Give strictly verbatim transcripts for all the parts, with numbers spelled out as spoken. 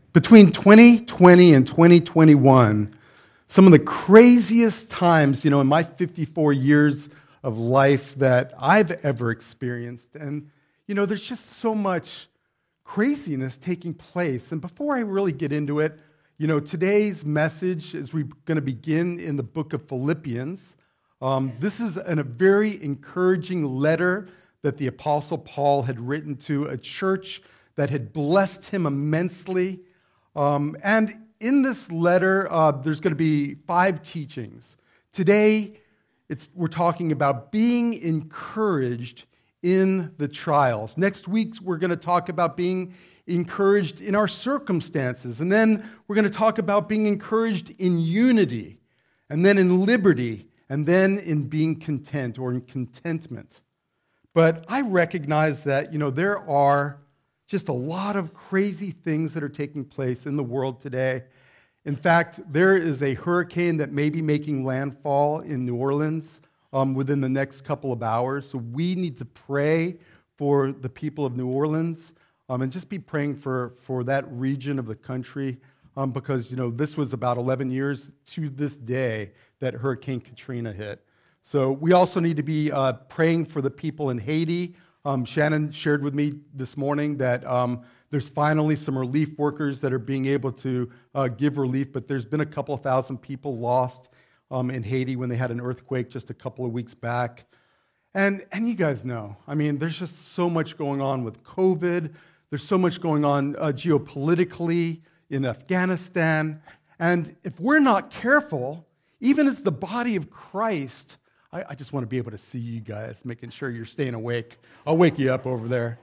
Between twenty twenty and twenty twenty-one, some of the craziest times, you know, in my fifty-four years of life that I've ever experienced. And, you know, there's just so much craziness taking place. And before I really get into it, you know, today's message is we're going to begin in the book of Philippians. Um, this is an, a very encouraging letter that the Apostle Paul had written to a church that had blessed him immensely. Um, and in this letter, uh, there's going to be five teachings. Today, it's, we're talking about being encouraged in the trials. Next week, we're going to talk about being encouraged in our circumstances. And then we're going to talk about being encouraged in unity, and then in liberty, and then in being content or in contentment. But I recognize that, you know, there are just a lot of crazy things that are taking place in the world today. In fact, there is a hurricane that may be making landfall in New Orleans um, within the next couple of hours. So we need to pray for the people of New Orleans um, and just be praying for, for that region of the country um, because, you know, this was about eleven years to this day that Hurricane Katrina hit. So we also need to be uh, praying for the people in Haiti. Um, Shannon shared with me this morning that um, there's finally some relief workers that are being able to uh, give relief, but there's been a couple of thousand people lost um, in Haiti when they had an earthquake just a couple of weeks back. And, and you guys know, I mean, there's just so much going on with COVID. There's so much going on uh, geopolitically in Afghanistan. And if we're not careful, even as the body of Christ, I, I just want to be able to see you guys, making sure you're staying awake. I'll wake you up over there.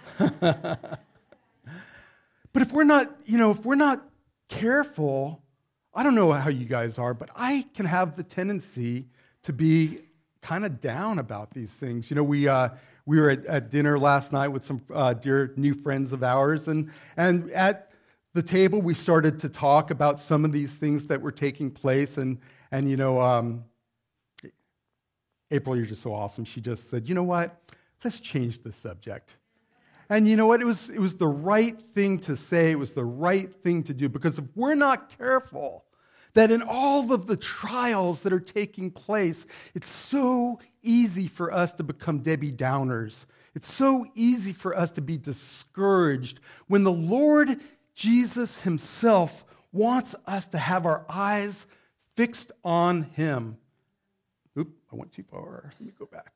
But if we're not, you know, if we're not careful, I don't know how you guys are, but I can have the tendency to be kind of down about these things. You know, we uh, we were at, at dinner last night with some uh, dear new friends of ours, and and at the table we started to talk about some of these things that were taking place, and and you know. Um, April, you're just so awesome. She just said, you know what? Let's change the subject. And you know what? It was, it was the right thing to say. It was the right thing to do. Because if we're not careful, that in all of the trials that are taking place, it's so easy for us to become Debbie Downers. It's so easy for us to be discouraged when the Lord Jesus himself wants us to have our eyes fixed on him. Oop, I went too far. Let me go back.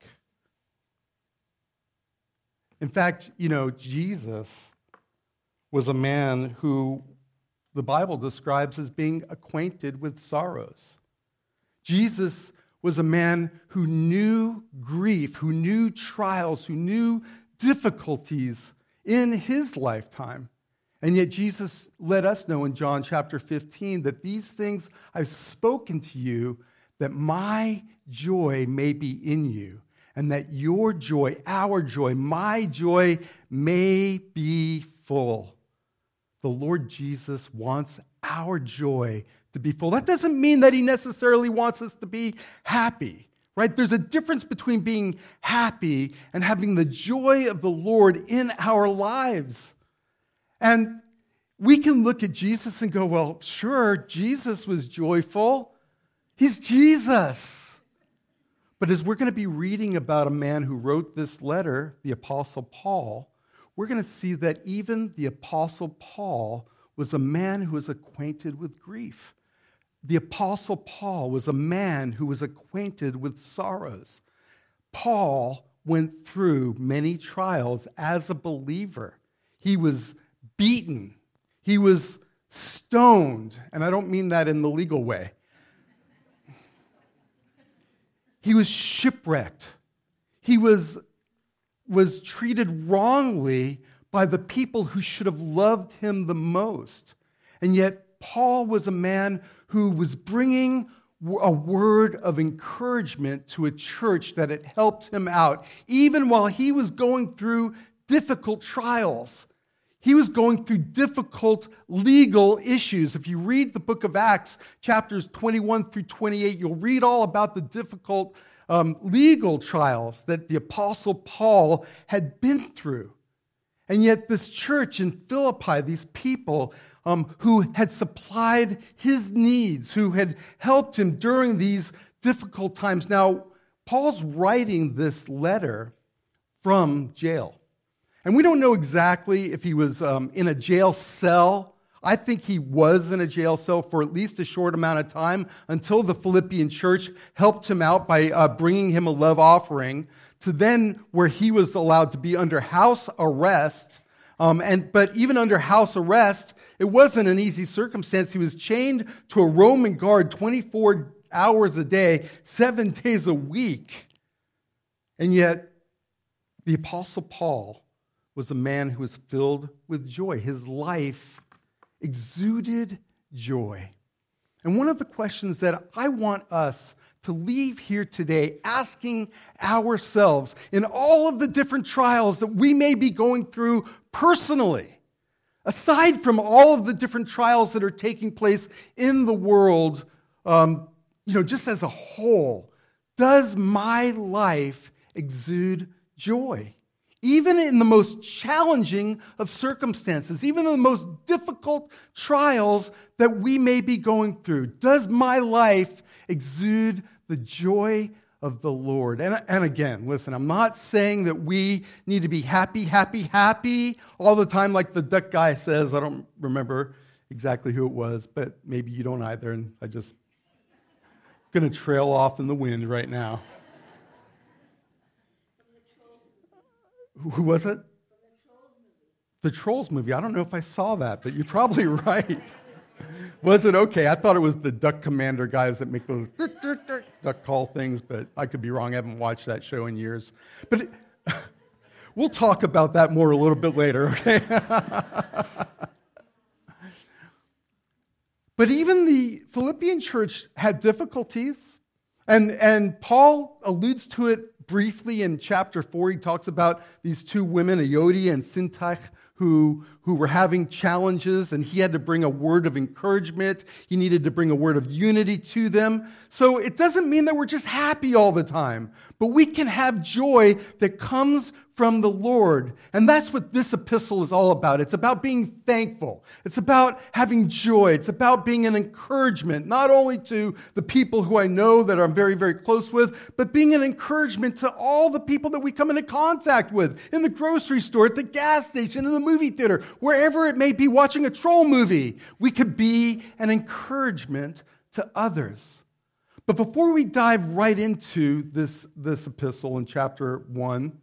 In fact, you know, Jesus was a man who the Bible describes as being acquainted with sorrows. Jesus was a man who knew grief, who knew trials, who knew difficulties in his lifetime. And yet Jesus let us know in John chapter fifteen that these things I've spoken to you that my joy may be in you, and that your joy, our joy, my joy may be full. The Lord Jesus wants our joy to be full. That doesn't mean that he necessarily wants us to be happy, right? There's a difference between being happy and having the joy of the Lord in our lives. And we can look at Jesus and go, well, sure, Jesus was joyful. He's Jesus. But as we're going to be reading about a man who wrote this letter, the Apostle Paul, we're going to see that even the Apostle Paul was a man who was acquainted with grief. The Apostle Paul was a man who was acquainted with sorrows. Paul went through many trials as a believer. He was beaten. He was stoned. And I don't mean that in the legal way. He was shipwrecked. He was, was treated wrongly by the people who should have loved him the most. And yet, Paul was a man who was bringing a word of encouragement to a church that had helped him out, even while he was going through difficult trials. He was going through difficult legal issues. If you read the book of Acts, chapters twenty-one through twenty-eight, you'll read all about the difficult um, legal trials that the Apostle Paul had been through. And yet this church in Philippi, these people, um, who had supplied his needs, who had helped him during these difficult times. Now, Paul's writing this letter from jail. And we don't know exactly if he was um, in a jail cell. I think he was in a jail cell for at least a short amount of time until the Philippian church helped him out by uh, bringing him a love offering, to then where he was allowed to be under house arrest. Um, and but even under house arrest, it wasn't an easy circumstance. He was chained to a Roman guard twenty-four hours a day, seven days a week. And yet, the Apostle Paul was a man who was filled with joy. His life exuded joy. And one of the questions that I want us to leave here today asking ourselves in all of the different trials that we may be going through personally, aside from all of the different trials that are taking place in the world, um, you know, just as a whole, does my life exude joy? Even in the most challenging of circumstances, even in the most difficult trials that we may be going through, does my life exude the joy of the Lord? And, and again, listen, I'm not saying that we need to be happy, happy, happy all the time like the duck guy says. I don't remember exactly who it was, but maybe you don't either, and I just going to trail off in the wind right now. Who was it? The Trolls movie. I don't know if I saw that, but you're probably right. Was it? Okay, I thought it was the Duck Commander guys that make those duck call things, but I could be wrong. I haven't watched that show in years. But it, we'll talk about that more a little bit later, okay? But even the Philippian church had difficulties, and, and Paul alludes to it briefly in chapter four. He talks about these two women, Euodia and Syntyche, who, who were having challenges, and he had to bring a word of encouragement. He needed to bring a word of unity to them. So it doesn't mean that we're just happy all the time, but we can have joy that comes from the Lord. And that's what this epistle is all about. It's about being thankful. It's about having joy. It's about being an encouragement, not only to the people who I know that I'm very, very close with, but being an encouragement to all the people that we come into contact with in the grocery store, at the gas station, in the movie theater, wherever it may be, watching a troll movie. We could be an encouragement to others. But before we dive right into this, this epistle in chapter one,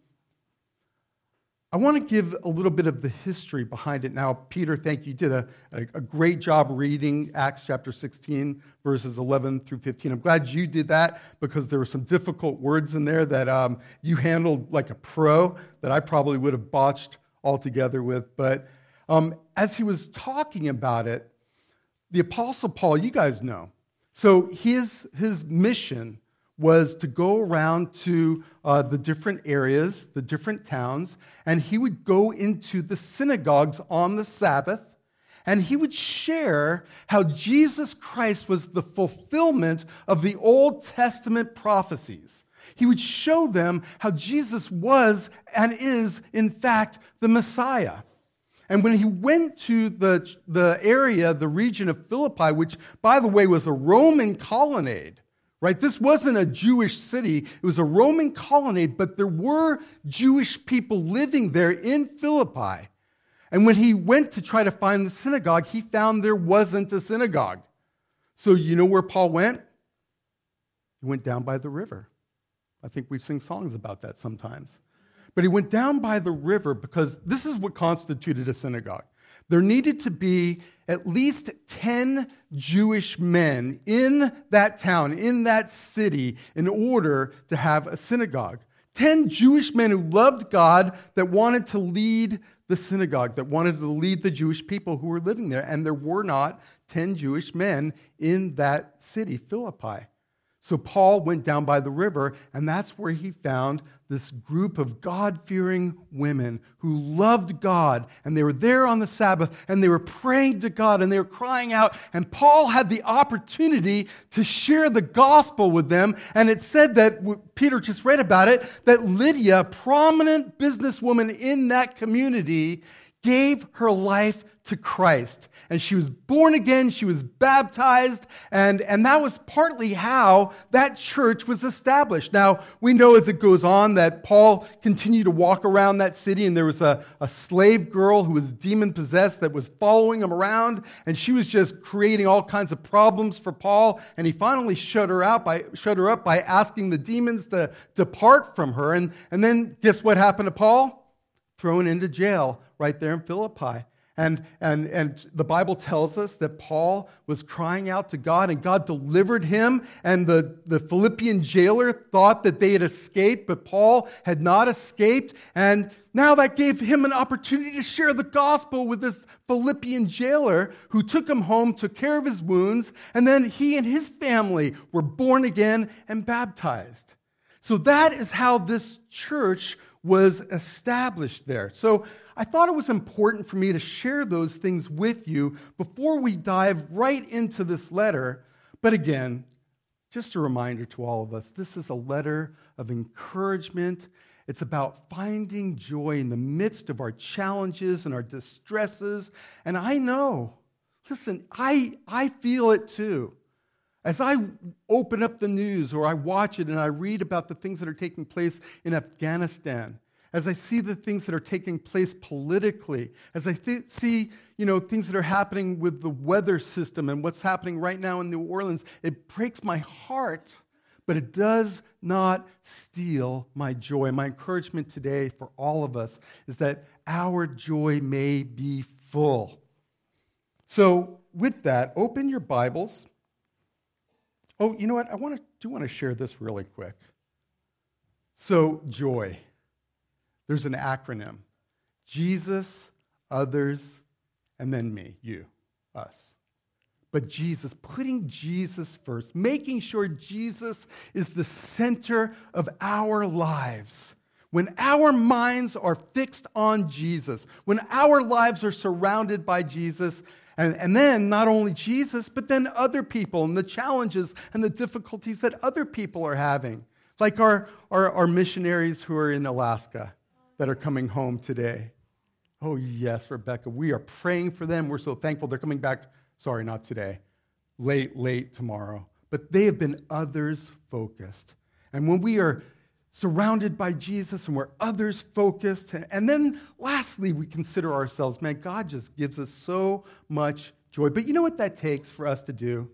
I want to give a little bit of the history behind it. Now, Peter, thank you. You did a, a, a great job reading Acts chapter sixteen, verses eleven through fifteen. I'm glad you did that because there were some difficult words in there that um, you handled like a pro that I probably would have botched altogether with. But um, as he was talking about it, the Apostle Paul, you guys know, so his, his mission was to go around to uh, the different areas, the different towns, and he would go into the synagogues on the Sabbath, and he would share how Jesus Christ was the fulfillment of the Old Testament prophecies. He would show them how Jesus was and is, in fact, the Messiah. And when he went to the, the area, the region of Philippi, which, by the way, was a Roman colonnade, right? This wasn't a Jewish city. It was a Roman colonnade, but there were Jewish people living there in Philippi. And when he went to try to find the synagogue, he found there wasn't a synagogue. So you know where Paul went? He went down by the river. I think we sing songs about that sometimes. But he went down by the river because this is what constituted a synagogue. There needed to be at least ten Jewish men in that town, in that city, in order to have a synagogue. Ten Jewish men who loved God, that wanted to lead the synagogue, that wanted to lead the Jewish people who were living there. And there were not ten Jewish men in that city, Philippi. So Paul went down by the river, and that's where he found this group of God-fearing women who loved God, and they were there on the Sabbath, and they were praying to God, and they were crying out, and Paul had the opportunity to share the gospel with them, and it said that, Peter just read about it, that Lydia, a prominent businesswoman in that community, gave her life to Christ. And she was born again, she was baptized, and, and that was partly how that church was established. Now, we know as it goes on that Paul continued to walk around that city, and there was a, a slave girl who was demon-possessed that was following him around, and she was just creating all kinds of problems for Paul, and he finally shut her out by shut her up by asking the demons to depart from her. And, and then guess what happened to Paul? Thrown into jail right there in Philippi. And, and, and the Bible tells us that Paul was crying out to God, and God delivered him, and the, the Philippian jailer thought that they had escaped, but Paul had not escaped, and now that gave him an opportunity to share the gospel with this Philippian jailer who took him home, took care of his wounds, and then he and his family were born again and baptized. So that is how this church was established there. So I thought it was important for me to share those things with you before we dive right into this letter. But again, just a reminder to all of us, this is a letter of encouragement. It's about finding joy in the midst of our challenges and our distresses. And I know, listen, I, I feel it too. As I open up the news or I watch it and I read about the things that are taking place in Afghanistan, as I see the things that are taking place politically, as I th- see, you know, things that are happening with the weather system and what's happening right now in New Orleans, it breaks my heart, but it does not steal my joy. My encouragement today for all of us is that our joy may be full. So with that, open your Bibles. Oh, you know what? I want to do want to share this really quick. So, joy. There's an acronym. Jesus, others, and then me, you, us. But Jesus, putting Jesus first, making sure Jesus is the center of our lives. When our minds are fixed on Jesus, when our lives are surrounded by Jesus, And, and then not only Jesus, but then other people and the challenges and the difficulties that other people are having. Like our, our, our missionaries who are in Alaska that are coming home today. Oh yes, Rebecca, we are praying for them. We're so thankful they're coming back. Sorry, not today. Late, late tomorrow. But they have been others focused. And when we are surrounded by Jesus and we're others focused. And then lastly, we consider ourselves, man, God just gives us so much joy. But you know what that takes for us to do?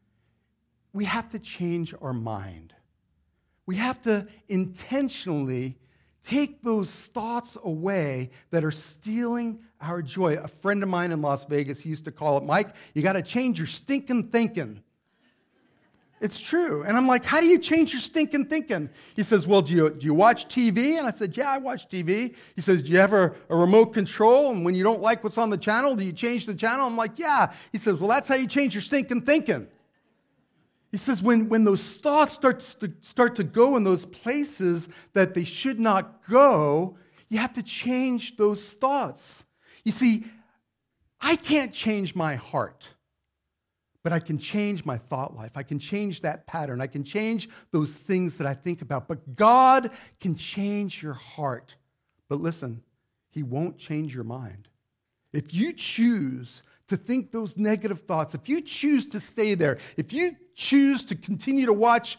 We have to change our mind. We have to intentionally take those thoughts away that are stealing our joy. A friend of mine in Las Vegas used to call it, Mike, you got to change your stinking thinking. It's true. And I'm like, how do you change your stinking thinking? He says, well, do you, do you watch T V? And I said, yeah, I watch T V. He says, do you have a, a remote control? And when you don't like what's on the channel, do you change the channel? I'm like, yeah. He says, well, that's how you change your stinking thinking. He says, when, when those thoughts start to, start to go in those places that they should not go, you have to change those thoughts. You see, I can't change my heart. But I can change my thought life. I can change that pattern. I can change those things that I think about. But God can change your heart. But listen, He won't change your mind. If you choose to think those negative thoughts, if you choose to stay there, if you choose to continue to watch,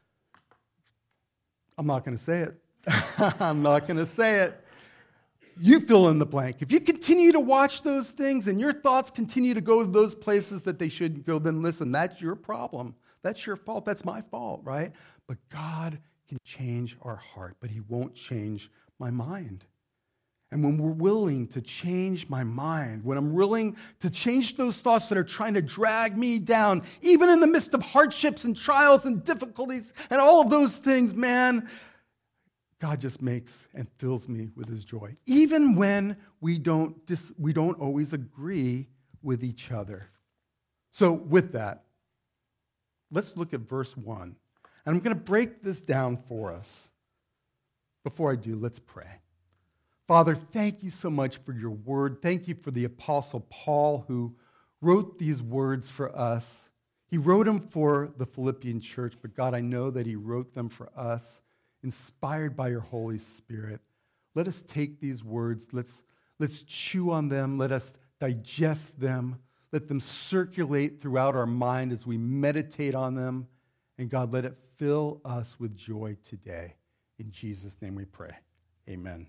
I'm not going to say it. I'm not going to say it. You fill in the blank. If you continue to watch those things and your thoughts continue to go to those places that they shouldn't go, then listen, that's your problem. That's your fault. That's my fault, right? But God can change our heart, but He won't change my mind. And when we're willing to change my mind, when I'm willing to change those thoughts that are trying to drag me down, even in the midst of hardships and trials and difficulties and all of those things, man, God just makes and fills me with His joy, even when we don't, dis- we don't always agree with each other. So with that, let's look at verse one. And I'm going to break this down for us. Before I do, let's pray. Father, thank you so much for your word. Thank you for the Apostle Paul who wrote these words for us. He wrote them for the Philippian church, but God, I know that he wrote them for us. Inspired by your Holy Spirit, let us take these words, let's, Let's chew on them. Let us digest them. Let them circulate throughout our mind as we meditate on them. And God, let it fill us with joy today. In Jesus' name we pray. Amen.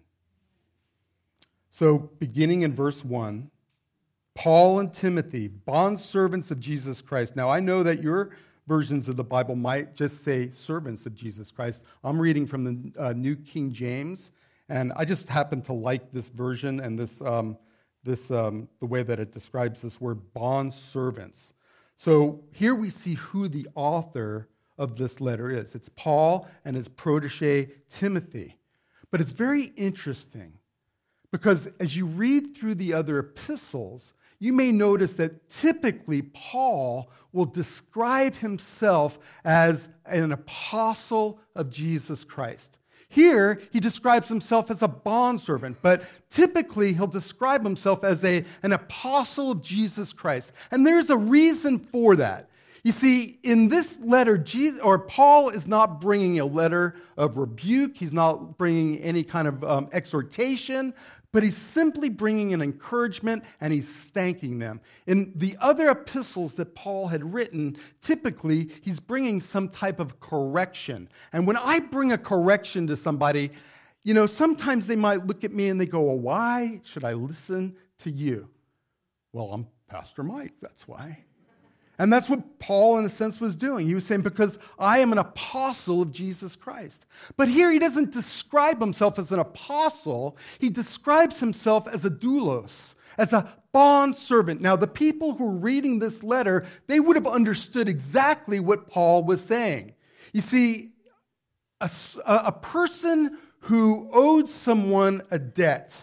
So, beginning in verse one, Paul and Timothy, bondservants of Jesus Christ. Now, I know that your versions of the Bible might just say servants of Jesus Christ. I'm reading from the uh, New King James, and I just happen to like this version and this, um, this um, the way that it describes this word, bondservants. So here we see who the author of this letter is. It's Paul and his protege, Timothy. But it's very interesting because as you read through the other epistles, you may notice that typically Paul will describe himself as an apostle of Jesus Christ. Here, he describes himself as a bondservant, but typically he'll describe himself as a, an apostle of Jesus Christ. And there's a reason for that. You see, in this letter, Jesus, or Paul is not bringing a letter of rebuke. He's not bringing any kind of um, exhortation, but he's simply bringing an encouragement and he's thanking them. In the other epistles that Paul had written, typically he's bringing some type of correction. And when I bring a correction to somebody, you know, sometimes they might look at me and they go, well, why should I listen to you? Well, I'm Pastor Mike, that's why. And that's what Paul, in a sense, was doing. He was saying, because I am an apostle of Jesus Christ. But here he doesn't describe himself as an apostle. He describes himself as a doulos, as a bondservant. Now, the people who were reading this letter, they would have understood exactly what Paul was saying. You see, a, a person who owed someone a debt,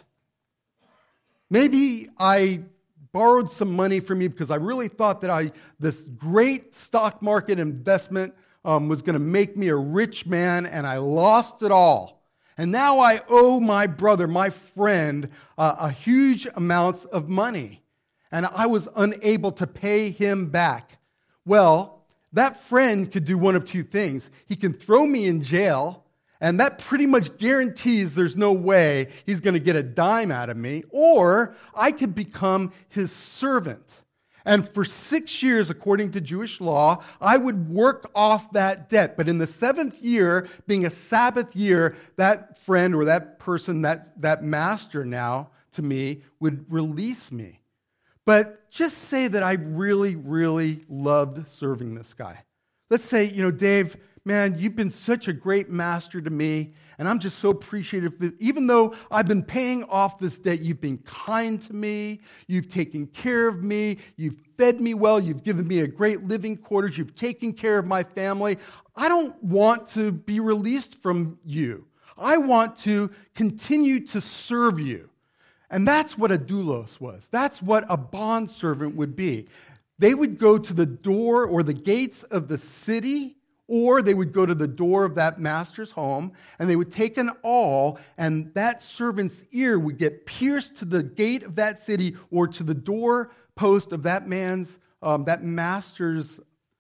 maybe I borrowed some money from you because I really thought that I this great stock market investment um, was going to make me a rich man, and I lost it all. And now I owe my brother, my friend, uh, a huge amounts of money, and I was unable to pay him back. Well, that friend could do one of two things. He can throw me in jail, and that pretty much guarantees there's no way he's going to get a dime out of me, or I could become his servant. And for six years, according to Jewish law, I would work off that debt. But in the seventh year, being a Sabbath year, that friend or that person, that, that master now to me, would release me. But just say that I really, really loved serving this guy. Let's say, you know, Dave, man, you've been such a great master to me, and I'm just so appreciative. Even though I've been paying off this debt, you've been kind to me, you've taken care of me, you've fed me well, you've given me a great living quarters, you've taken care of my family. I don't want to be released from you. I want to continue to serve you. And that's what a doulos was. That's what a bondservant would be. They would go to the door or the gates of the city, or they would go to the door of that master's home, and they would take an awl, and that servant's ear would get pierced to the gate of that city or to the door post of that man's, um, that master's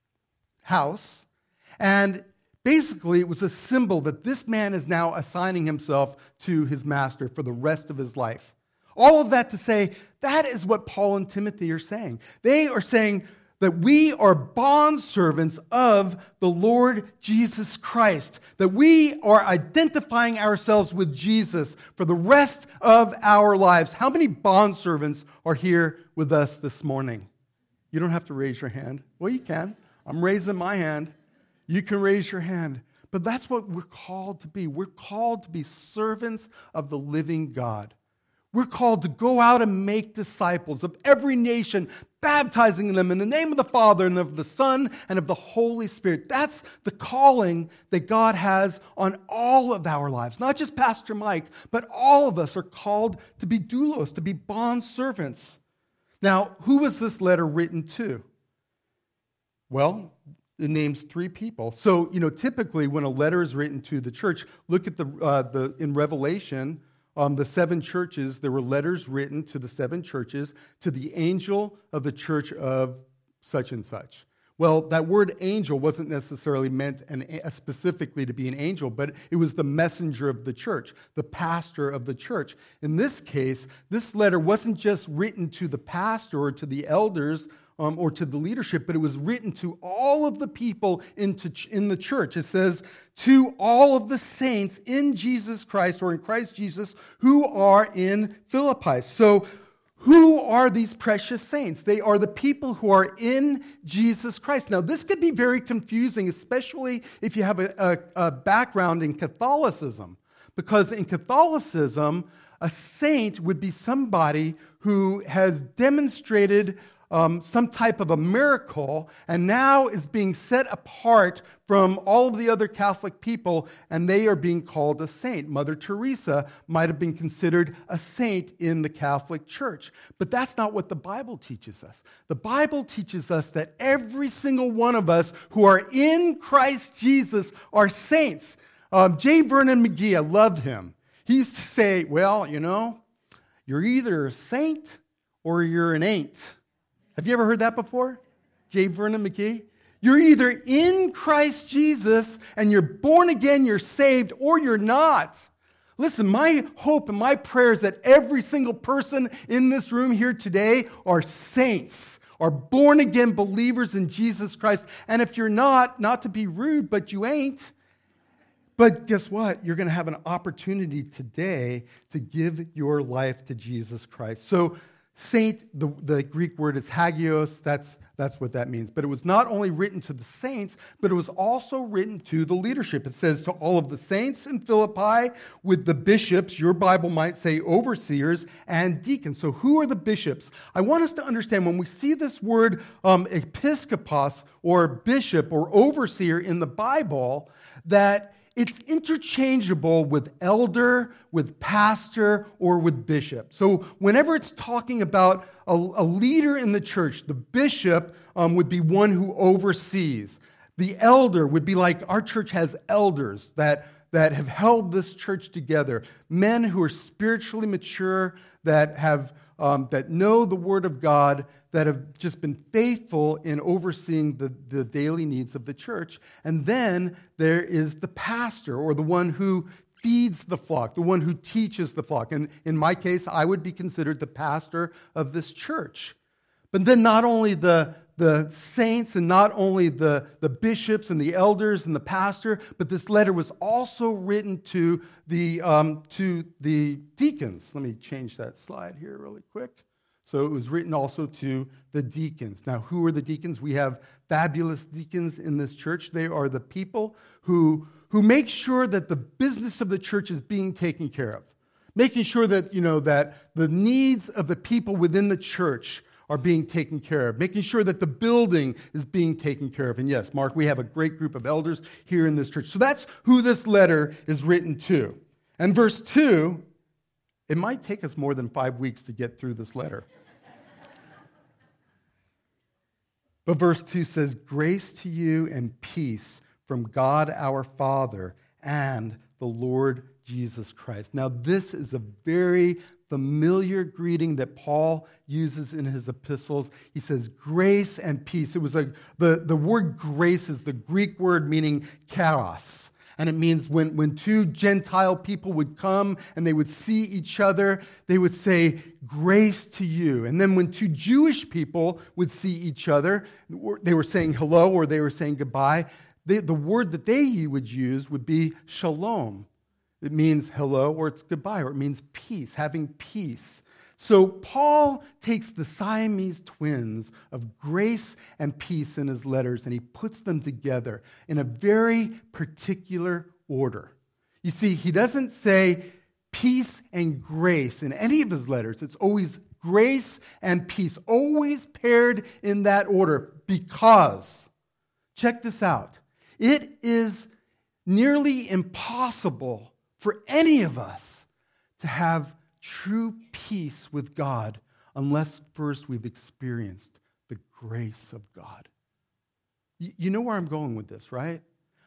house. And basically, it was a symbol that this man is now assigning himself to his master for the rest of his life. All of that to say, that is what Paul and Timothy are saying. They are saying that we are bondservants of the Lord Jesus Christ, that we are identifying ourselves with Jesus for the rest of our lives. How many bondservants are here with us this morning? You don't have to raise your hand. Well, you can. I'm raising my hand. You can raise your hand. But that's what we're called to be. We're called to be servants of the living God. We're called to go out and make disciples of every nation, baptizing them in the name of the Father and of the Son and of the Holy Spirit. That's the calling that God has on all of our lives. Not just Pastor Mike, but all of us are called to be doulos, to be bondservants. Now, who was this letter written to? Well, it names three people. So, you know, typically when a letter is written to the church, look at the uh, the in Revelation. Um, the seven churches, there were letters written to the seven churches, to the angel of the church of such and such. Well, that word angel wasn't necessarily meant an, a, specifically to be an angel, but it was the messenger of the church, the pastor of the church. In this case, this letter wasn't just written to the pastor or to the elders um, or to the leadership, but it was written to all of the people into, in the church. It says, to all of the saints in Jesus Christ or in Christ Jesus who are in Philippi. So, who are these precious saints? They are the people who are in Jesus Christ. Now, this could be very confusing, especially if you have a, a, a background in Catholicism, because in Catholicism, a saint would be somebody who has demonstrated Um, some type of a miracle and now is being set apart from all of the other Catholic people, and they are being called a saint. Mother Teresa might have been considered a saint in the Catholic Church, but that's not what the Bible teaches us. The Bible teaches us that every single one of us who are in Christ Jesus are saints. Um, J. Vernon McGee, I love him. He used to say, well, you know, you're either a saint or you're an ain't. Have you ever heard that before? J. Vernon McGee? You're either in Christ Jesus and you're born again, you're saved, or you're not. Listen, my hope and my prayer is that every single person in this room here today are saints, are born again believers in Jesus Christ. And if you're not, not to be rude, but you ain't, but guess what? You're going to have an opportunity today to give your life to Jesus Christ. So, saint, the, the Greek word is hagios, that's, that's what that means. But it was not only written to the saints, but it was also written to the leadership. It says to all of the saints in Philippi with the bishops, your Bible might say overseers and deacons. So who are the bishops? I want us to understand when we see this word um, episkopos or bishop or overseer in the Bible, that it's interchangeable with elder, with pastor, or with bishop. So whenever it's talking about a, a leader in the church, the bishop um, would be one who oversees. The elder would be like our church has elders that, that have held this church together. Men who are spiritually mature, that have um, that know the Word of God, that have just been faithful in overseeing the, the daily needs of the church. And then there is the pastor, or the one who feeds the flock, the one who teaches the flock. And in my case, I would be considered the pastor of this church. But then not only the, the saints and not only the, the bishops and the elders and the pastor, but this letter was also written to the, um, to the deacons. Let me change that slide here really quick. So it was written also to the deacons. Now, who are the deacons? We have fabulous deacons in this church. They are the people who, who make sure that the business of the church is being taken care of, making sure that, you know, that the needs of the people within the church are being taken care of, making sure that the building is being taken care of. And yes, Mark, we have a great group of elders here in this church. So that's who this letter is written to. And verse two, it might take us more than five weeks to get through this letter. But verse two says, grace to you and peace from God our Father and the Lord Jesus Christ. Now, this is a very familiar greeting that Paul uses in his epistles. He says, grace and peace. It was a, the, the word grace is the Greek word meaning charos. And it means when, when two Gentile people would come and they would see each other, they would say, grace to you. And then when two Jewish people would see each other, they were saying hello or they were saying goodbye. They, the word that they would use would be shalom. It means hello or it's goodbye, or it means peace, having peace. So Paul takes the Siamese twins of grace and peace in his letters and he puts them together in a very particular order. You see, he doesn't say peace and grace in any of his letters. It's always grace and peace, always paired in that order because, check this out, it is nearly impossible for any of us to have true peace with God unless first we've experienced the grace of God. You know where I'm going with this, right?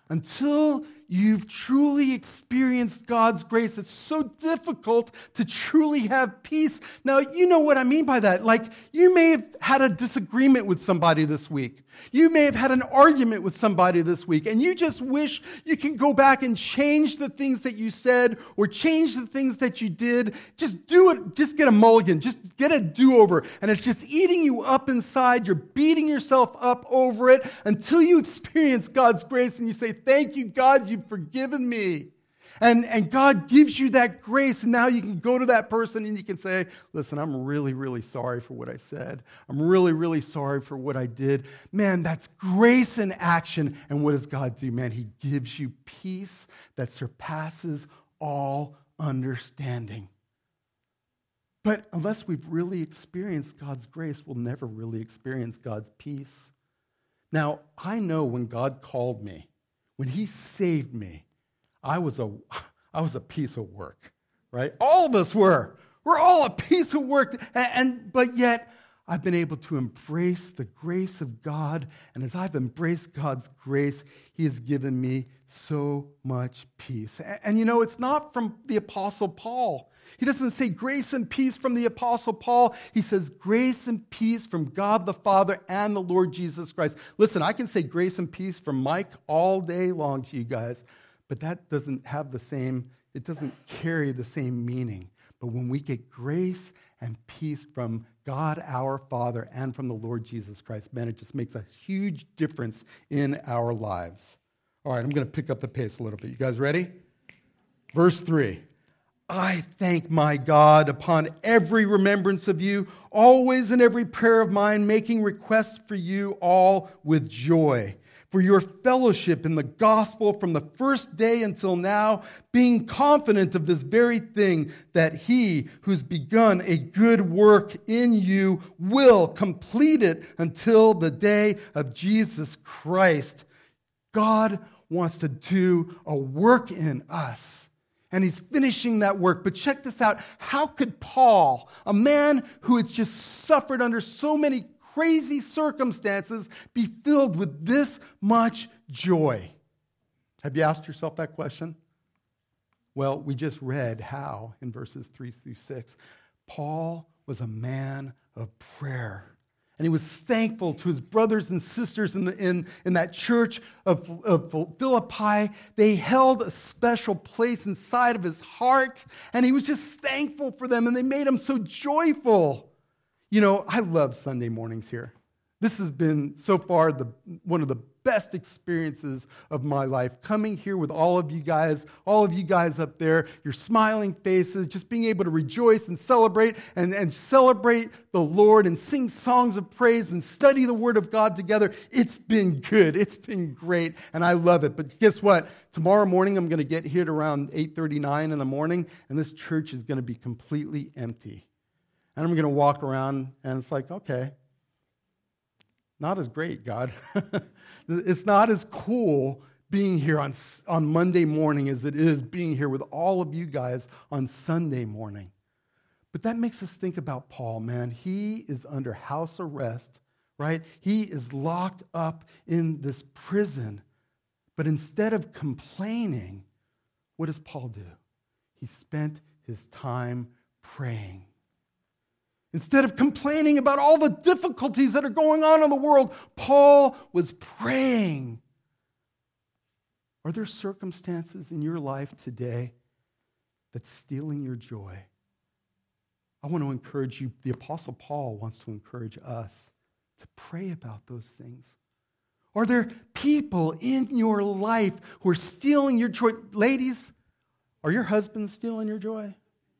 Until you've truly experienced God's grace, it's so difficult to truly have peace. Now, you know what I mean by that. Like, you may have had a disagreement with somebody this week. You may have had an argument with somebody this week, and you just wish you can go back and change the things that you said or change the things that you did. Just do it. Just get a mulligan. Just get a do-over. And it's just eating you up inside. You're beating yourself up over it until you experience God's grace and you say, thank you, God, you've forgiven me. And, and God gives you that grace, and now you can go to that person and you can say, listen, I'm really, really sorry for what I said. I'm really, really sorry for what I did. Man, that's grace in action. And what does God do, man? He gives you peace that surpasses all understanding. But unless we've really experienced God's grace, we'll never really experience God's peace. Now, I know when God called me, when he saved me, I was a, I was a piece of work, right? All of us were. We're all a piece of work. And, and but yet, I've been able to embrace the grace of God. And as I've embraced God's grace, he has given me so much peace. And, and you know, it's not from the Apostle Paul. He doesn't say grace and peace from the Apostle Paul. He says grace and peace from God the Father and the Lord Jesus Christ. Listen, I can say grace and peace from Mike all day long to you guys. But that doesn't have the same, it doesn't carry the same meaning. But when we get grace and peace from God our Father and from the Lord Jesus Christ, man, it just makes a huge difference in our lives. All right, I'm going to pick up the pace a little bit. You guys ready? Verse three. I thank my God upon every remembrance of you, always in every prayer of mine, making requests for you all with joy, for your fellowship in the gospel from the first day until now, being confident of this very thing, that he who's begun a good work in you will complete it until the day of Jesus Christ. God wants to do a work in us. And he's finishing that work. But check this out. How could Paul, a man who has just suffered under so many crazy circumstances, be filled with this much joy? Have you asked yourself that question? Well, we just read how in verses three through six. Paul was a man of prayer. And he was thankful to his brothers and sisters in, the, in, in that church of, of Philippi. They held a special place inside of his heart. And he was just thankful for them. And they made him so joyful. You know, I love Sunday mornings here. This has been so far the one of the best experiences of my life. Coming here with all of you guys, all of you guys up there, your smiling faces, just being able to rejoice and celebrate and, and celebrate the Lord and sing songs of praise and study the Word of God together. It's been good. It's been great, and I love it. But guess what? Tomorrow morning, I'm going to get here at around eight thirty-nine in the morning, and this church is going to be completely empty. And I'm going to walk around, and it's like, okay, not as great, God. It's not as cool being here on, on Monday morning as it is being here with all of you guys on Sunday morning. But that makes us think about Paul, man. He is under house arrest, right? He is locked up in this prison. But instead of complaining, what does Paul do? He spent his time praying. Instead of complaining about all the difficulties that are going on in the world, Paul was praying. Are there circumstances in your life today that's stealing your joy? I want to encourage you. The Apostle Paul wants to encourage us to pray about those things. Are there people in your life who are stealing your joy? Ladies, are your husbands stealing your joy?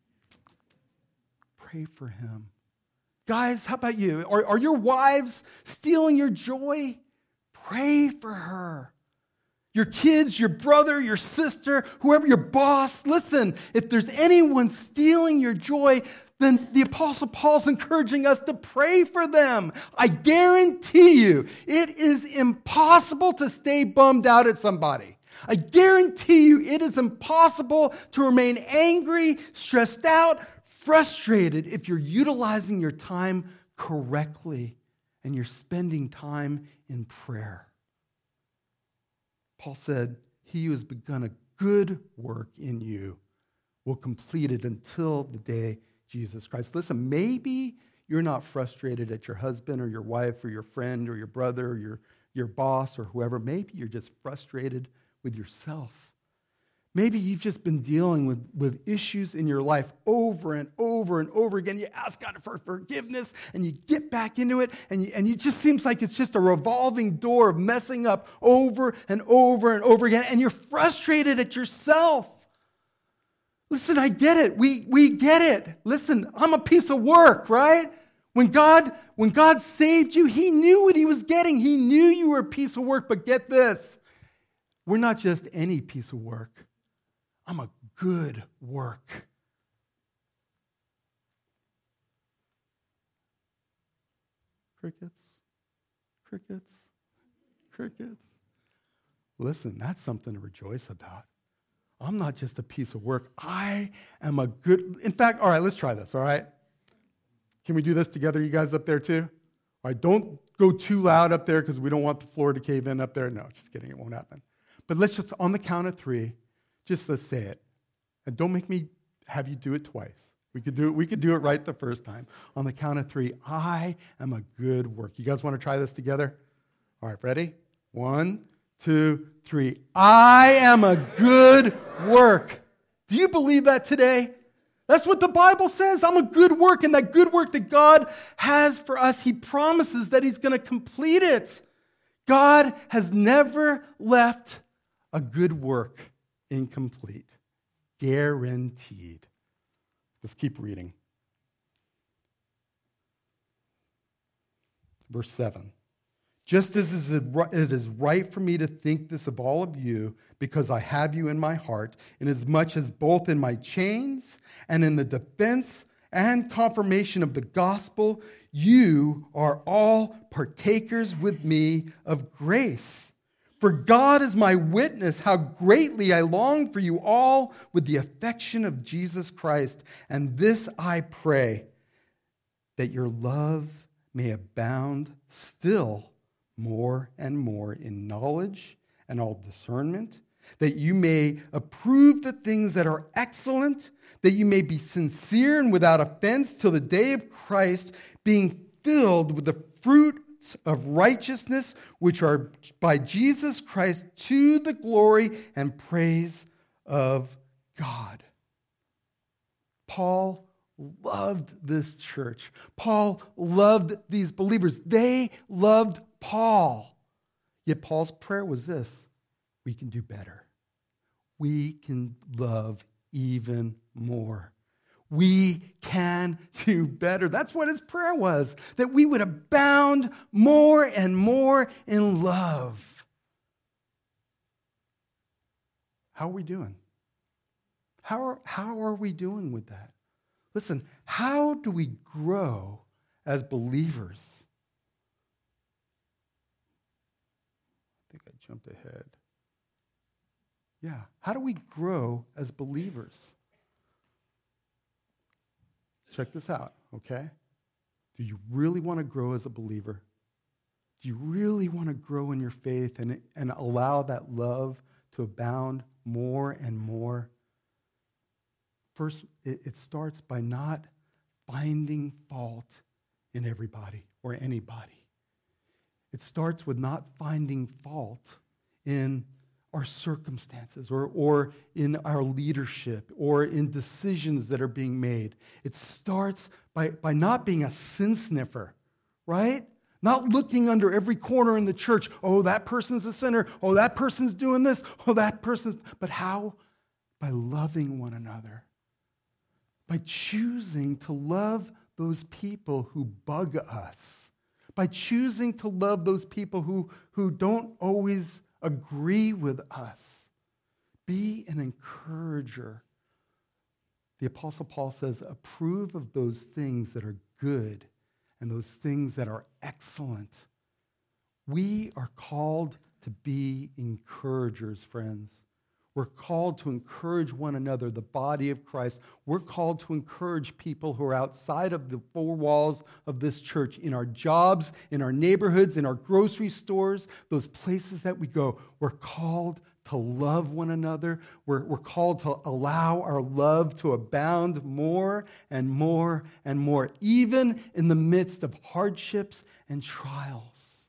Pray for him. Guys, how about you? Are, are your wives stealing your joy? Pray for her. Your kids, your brother, your sister, whoever, your boss. Listen, if there's anyone stealing your joy, then the Apostle Paul's encouraging us to pray for them. I guarantee you, it is impossible to stay bummed out at somebody. I guarantee you, it is impossible to remain angry, stressed out, frustrated if you're utilizing your time correctly and you're spending time in prayer. Paul said, he who has begun a good work in you will complete it until the day Jesus Christ. Listen, maybe you're not frustrated at your husband or your wife or your friend or your brother or your, your boss or whoever. Maybe you're just frustrated with yourself. Maybe you've just been dealing with, with issues in your life over and over and over again. You ask God for forgiveness, and you get back into it, and, you, and it just seems like it's just a revolving door of messing up over and over and over again, and you're frustrated at yourself. Listen, I get it. We, we get it. Listen, I'm a piece of work, right? When God, when God saved you, he knew what he was getting. He knew you were a piece of work, but get this. We're not just any piece of work. I'm a good work. Crickets, crickets, crickets. Listen, that's something to rejoice about. I'm not just a piece of work. I am a good, in fact, all right, let's try this, all right? Can we do this together, you guys up there too? All right, don't go too loud up there because we don't want the floor to cave in up there. No, just kidding, it won't happen. But let's just, on the count of three, just let's say it. And don't make me have you do it twice. We could do it, we could do it right the first time. On the count of three, I am a good work. You guys want to try this together? All right, ready? One, two, three. I am a good work. Do you believe that today? That's what the Bible says. I'm a good work, and that good work that God has for us, he promises that he's going to complete it. God has never left a good work incomplete. Guaranteed. Let's keep reading. Verse seven. Just as it is right for me to think this of all of you, because I have you in my heart, inasmuch as both in my chains and in the defense and confirmation of the gospel, you are all partakers with me of grace. For God is my witness how greatly I long for you all with the affection of Jesus Christ. And this I pray, that your love may abound still more and more in knowledge and all discernment, that you may approve the things that are excellent, that you may be sincere and without offense till the day of Christ, being filled with the fruit of righteousness, which are by Jesus Christ to the glory and praise of God. Paul loved this church. Paul loved these believers. They loved Paul. Yet Paul's prayer was this: we can do better. We can love even more. We can do better. That's what his prayer was, that we would abound more and more in love. How are we doing? How are, how are we doing with that? Listen, how do we grow as believers? I think I jumped ahead. Yeah, how do we grow as believers? Check this out, okay? Do you really want to grow as a believer? Do you really want to grow in your faith and, and allow that love to abound more and more? First, it, it starts by not finding fault in everybody or anybody. It starts with not finding fault in our circumstances or, or in our leadership or in decisions that are being made. It starts by, by not being a sin sniffer, right? Not looking under every corner in the church. Oh, that person's a sinner. Oh, that person's doing this. Oh, that person's... But how? By loving one another. By choosing to love those people who bug us. By choosing to love those people who, who don't always agree with us. Be an encourager. The Apostle Paul says, approve of those things that are good and those things that are excellent. We are called to be encouragers, friends. We're We're called to encourage one another, the body of Christ. We're called to encourage people who are outside of the four walls of this church, in our jobs, in our neighborhoods, in our grocery stores, those places that we go. We're called to love one another. We're, we're called to allow our love to abound more and more and more, even in the midst of hardships and trials.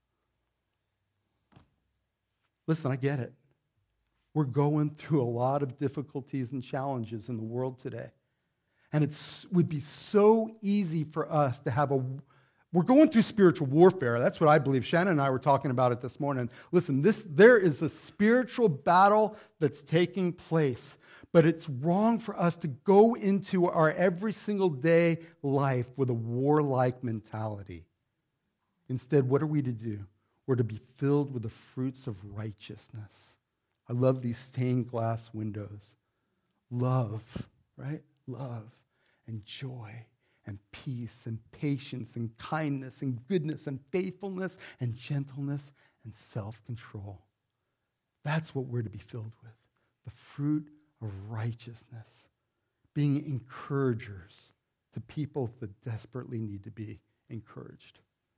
Listen, I get it. We're going through a lot of difficulties and challenges in the world today. And it would be so easy for us to have a... We're going through spiritual warfare. That's what I believe. Shannon and I were talking about it this morning. Listen, this there is a spiritual battle that's taking place. But it's wrong for us to go into our every single day life with a warlike mentality. Instead, what are we to do? We're to be filled with the fruits of righteousness. I love these stained glass windows. Love, right? Love and joy and peace and patience and kindness and goodness and faithfulness and gentleness and self-control. That's what we're to be filled with. The fruit of righteousness. Being encouragers to people that desperately need to be encouraged.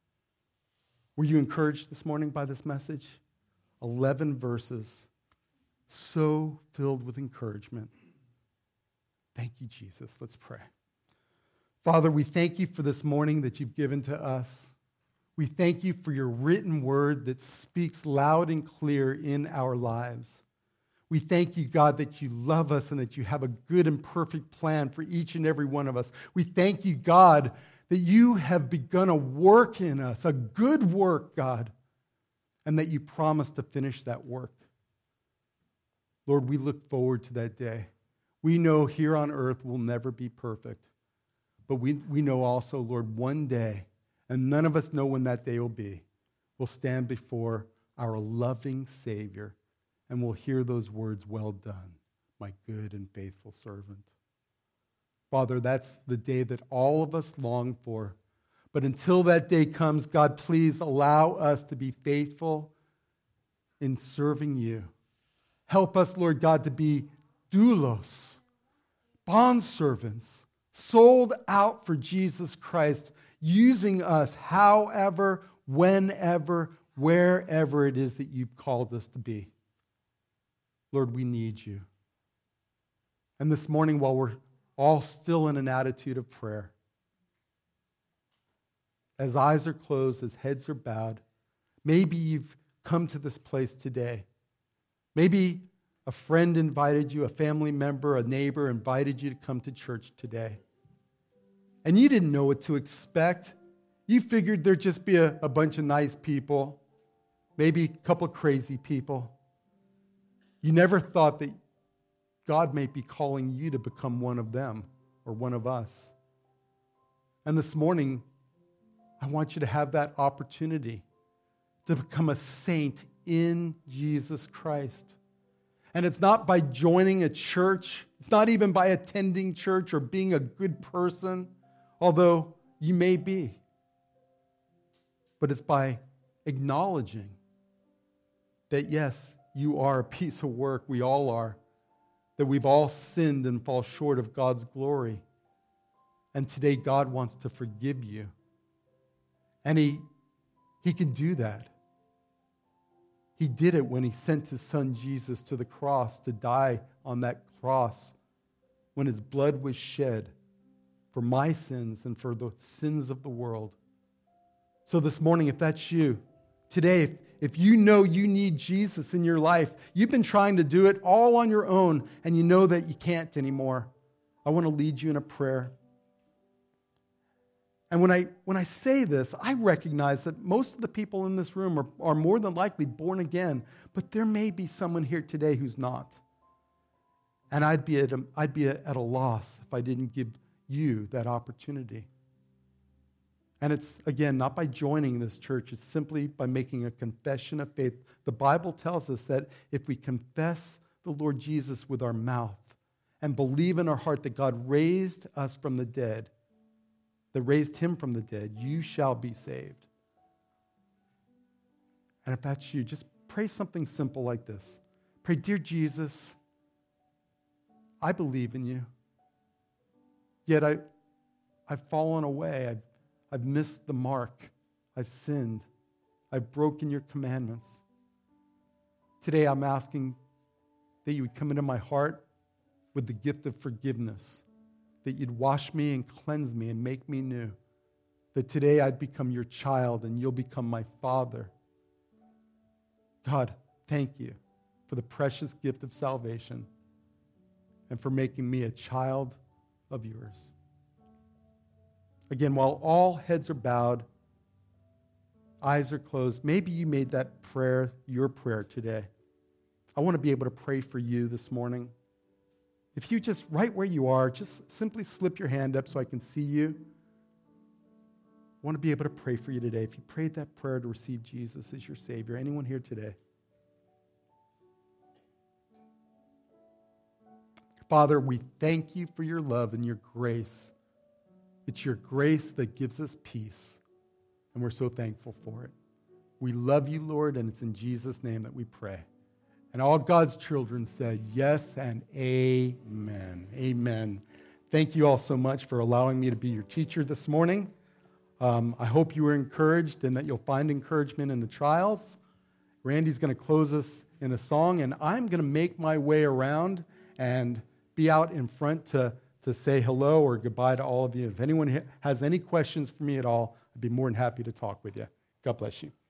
Were you encouraged this morning by this message? Eleven verses. So filled with encouragement. Thank you, Jesus. Let's pray. Father, we thank you for this morning that you've given to us. We thank you for your written word that speaks loud and clear in our lives. We thank you, God, that you love us and that you have a good and perfect plan for each and every one of us. We thank you, God, that you have begun a work in us, a good work, God, and that you promise to finish that work. Lord, we look forward to that day. We know here on earth we'll never be perfect. But we, we know also, Lord, one day, and none of us know when that day will be, we'll stand before our loving Savior and we'll hear those words, "Well done, my good and faithful servant." Father, that's the day that all of us long for. But until that day comes, God, please allow us to be faithful in serving you. Help us, Lord God, to be doulos, bondservants, sold out for Jesus Christ, using us however, whenever, wherever it is that you've called us to be. Lord, we need you. And this morning, while we're all still in an attitude of prayer, as eyes are closed, as heads are bowed, maybe you've come to this place today. Maybe a friend invited you, a family member, a neighbor invited you to come to church today. And you didn't know what to expect. You figured there'd just be a, a bunch of nice people, maybe a couple of crazy people. You never thought that God may be calling you to become one of them or one of us. And this morning, I want you to have that opportunity to become a saint in Jesus Christ. And it's not by joining a church. It's not even by attending church or being a good person, although you may be. But it's by acknowledging that, yes, you are a piece of work. We all are. That we've all sinned and fall short of God's glory. And today God wants to forgive you. And he, he can do that. He did it when he sent his son Jesus to the cross to die on that cross, when his blood was shed for my sins and for the sins of the world. So this morning, if that's you, today, if, if you know you need Jesus in your life, you've been trying to do it all on your own, and you know that you can't anymore, I want to lead you in a prayer. And when I, when I say this, I recognize that most of the people in this room are, are more than likely born again, but there may be someone here today who's not. And I'd be at a, I'd be at a loss if I didn't give you that opportunity. And it's, again, not by joining this church. It's simply by making a confession of faith. The Bible tells us that if we confess the Lord Jesus with our mouth and believe in our heart that God raised us from the dead, that raised him from the dead, you shall be saved. And if that's you, just pray something simple like this. Pray, dear Jesus, I believe in you. Yet I, I've fallen away. I've, I've missed the mark. I've sinned. I've broken your commandments. Today I'm asking that you would come into my heart with the gift of forgiveness, that you'd wash me and cleanse me and make me new, that today I'd become your child and you'll become my father. God, thank you for the precious gift of salvation and for making me a child of yours. Again, while all heads are bowed, eyes are closed, maybe you made that prayer your prayer today. I want to be able to pray for you this morning. If you just, right where you are, just simply slip your hand up so I can see you. I want to be able to pray for you today. If you prayed that prayer to receive Jesus as your Savior, anyone here today? Father, we thank you for your love and your grace. It's your grace that gives us peace, and we're so thankful for it. We love you, Lord, and it's in Jesus' name that we pray. And all God's children said yes and amen. Amen. Thank you all so much for allowing me to be your teacher this morning. Um, I hope you were encouraged and that you'll find encouragement in the trials. Randy's going to close us in a song, and I'm going to make my way around and be out in front to, to say hello or goodbye to all of you. If anyone has any questions for me at all, I'd be more than happy to talk with you. God bless you.